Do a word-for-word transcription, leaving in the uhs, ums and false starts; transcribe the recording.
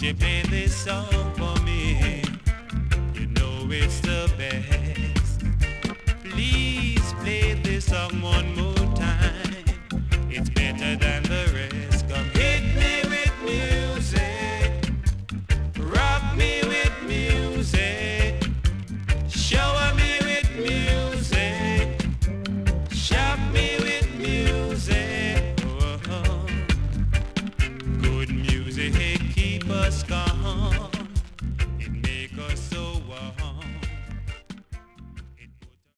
you play this song for me? You know it's the best. Please play this song one more time. It's better than the rest. Come hit me with music. Rock me with music. Shower me with music. Shock me with music. Oh, good music keep us calm.